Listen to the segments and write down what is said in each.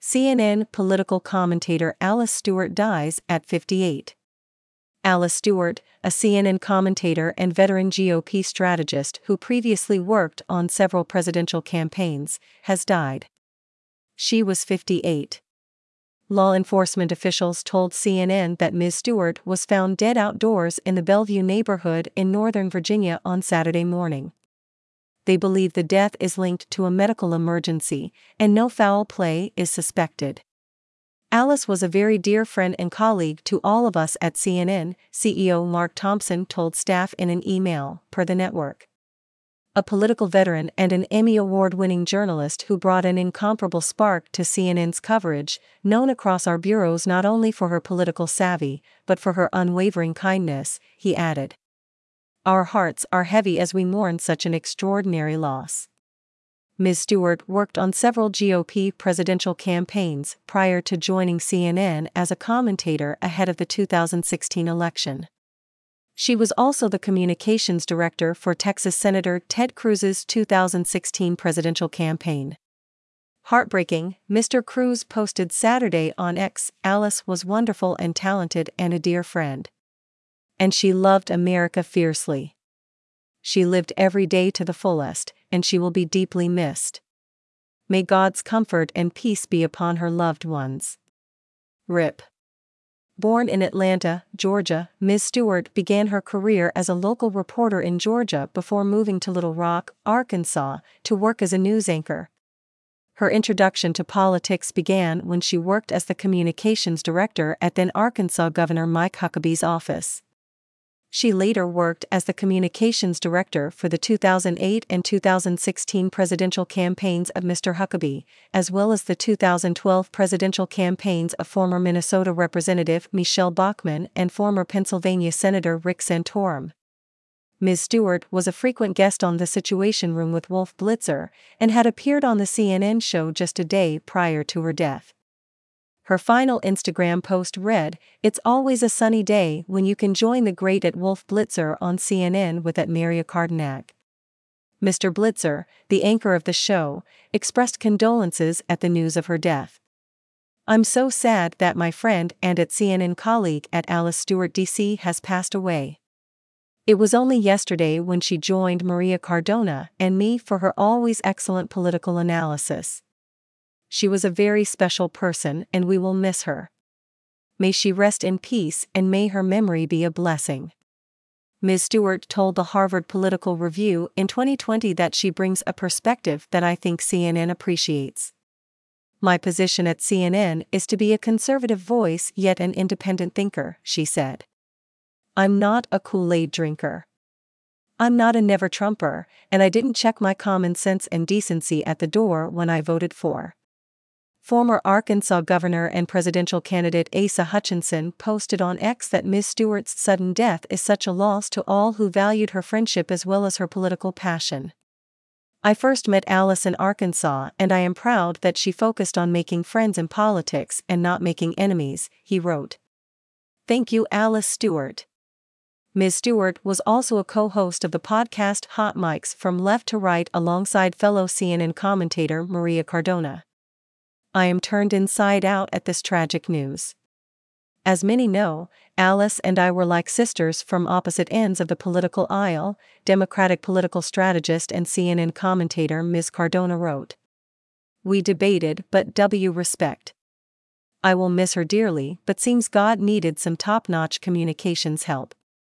CNN political commentator Alice Stewart dies at 58. Alice Stewart, a CNN commentator and veteran GOP strategist who previously worked on several presidential campaigns, has died. She was 58. Law enforcement officials told CNN that Ms. Stewart was found dead outdoors in the Bellevue neighborhood in Northern Virginia on Saturday morning. They believe the death is linked to a medical emergency, and no foul play is suspected. Alice was a very dear friend and colleague to all of us at CNN, CEO Mark Thompson told staff in an email, per the network. A political veteran and an Emmy Award-winning journalist who brought an incomparable spark to CNN's coverage, known across our bureaus not only for her political savvy, but for her unwavering kindness, he added. Our hearts are heavy as we mourn such an extraordinary loss. Ms. Stewart worked on several GOP presidential campaigns prior to joining CNN as a commentator ahead of the 2016 election. She was also the communications director for Texas Senator Ted Cruz's 2016 presidential campaign. Heartbreaking, Mr. Cruz posted Saturday on X, Alice was wonderful and talented and a dear friend. And she loved America fiercely. She lived every day to the fullest, and she will be deeply missed. May God's comfort and peace be upon her loved ones. RIP. Born in Atlanta, Georgia, Ms. Stewart began her career as a local reporter in Georgia before moving to Little Rock, Arkansas, to work as a news anchor. Her introduction to politics began when she worked as the communications director at then Arkansas Governor Mike Huckabee's office. She later worked as the communications director for the 2008 and 2016 presidential campaigns of Mr. Huckabee, as well as the 2012 presidential campaigns of former Minnesota Representative Michelle Bachmann and former Pennsylvania Senator Rick Santorum. Ms. Stewart was a frequent guest on The Situation Room with Wolf Blitzer and had appeared on the CNN show just a day prior to her death. Her final Instagram post read, "It's always a sunny day when you can join the great at Wolf Blitzer on CNN with at Maria Cardenas." Mr. Blitzer, the anchor of the show, expressed condolences at the news of her death. "I'm so sad that my friend and at CNN colleague at Alice Stewart DC has passed away. It was only yesterday when she joined Maria Cardona and me for her always excellent political analysis. She was a very special person and we will miss her. May she rest in peace and may her memory be a blessing." Ms. Stewart told the Harvard Political Review in 2020 that she brings a perspective that I think CNN appreciates. "My position at CNN is to be a conservative voice yet an independent thinker," she said. "I'm not a Kool-Aid drinker. I'm not a never-Trumper, and I didn't check my common sense and decency at the door when I voted for." Former Arkansas governor and presidential candidate Asa Hutchinson posted on X that Ms. Stewart's sudden death is such a loss to all who valued her friendship as well as her political passion. "I first met Alice in Arkansas and I am proud that she focused on making friends in politics and not making enemies," he wrote. Thank you, Alice Stewart. Ms. Stewart was also a co-host of the podcast Hot Mics from Left to Right alongside fellow CNN commentator Maria Cardona. I am turned inside out at this tragic news. As many know, Alice and I were like sisters from opposite ends of the political aisle, Democratic political strategist and CNN commentator Ms. Cardona wrote. We debated but respect. I will miss her dearly, but seems God needed some top-notch communications help.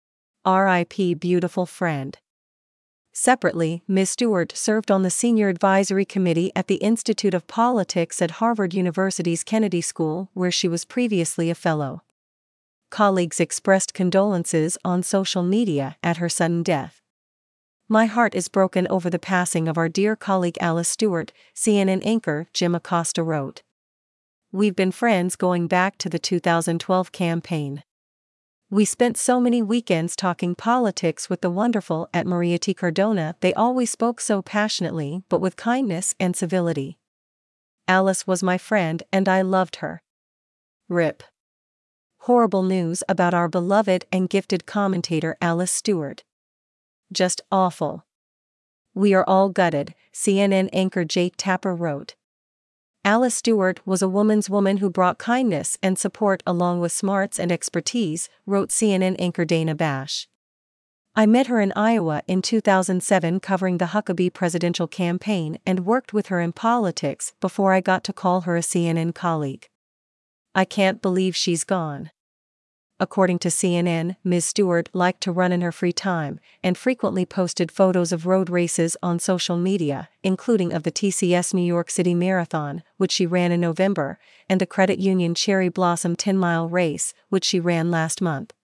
R.I.P. beautiful friend. Separately, Ms. Stewart served on the Senior Advisory Committee at the Institute of Politics at Harvard University's Kennedy School, where she was previously a fellow. Colleagues expressed condolences on social media at her sudden death. My heart is broken over the passing of our dear colleague Alice Stewart, CNN anchor Jim Acosta wrote. We've been friends going back to the 2012 campaign. We spent so many weekends talking politics with the wonderful at Maria T. Cardona. They always spoke so passionately but with kindness and civility. Alice was my friend and I loved her. RIP. Horrible news about our beloved and gifted commentator Alice Stewart. Just awful. We are all gutted, CNN anchor Jake Tapper wrote. Alice Stewart was a woman's woman who brought kindness and support along with smarts and expertise, wrote CNN anchor Dana Bash. I met her in Iowa in 2007 covering the Huckabee presidential campaign and worked with her in politics before I got to call her a CNN colleague. I can't believe she's gone. According to CNN, Ms. Stewart liked to run in her free time and frequently posted photos of road races on social media, including of the TCS New York City Marathon, which she ran in November, and the credit union Cherry Blossom 10-mile race, which she ran last month.